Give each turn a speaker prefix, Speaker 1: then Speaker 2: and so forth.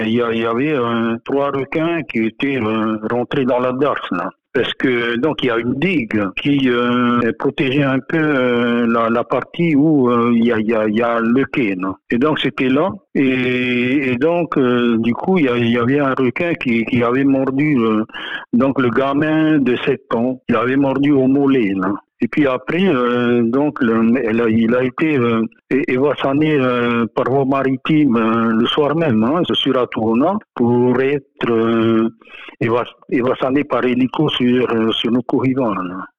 Speaker 1: il y avait trois requins qui étaient rentrés dans la darse, là. Parce que donc il y a une digue qui protégeait un peu la partie où il y a le quai, non. Et donc c'était là. Et donc du coup il y avait un requin qui avait mordu donc le gamin de 7 ans. Il avait mordu au mollet, là. Et puis après, il a été évassané par voie maritime le soir même, hein, sur Atourna, pour être évassané par hélico sur nos corridors.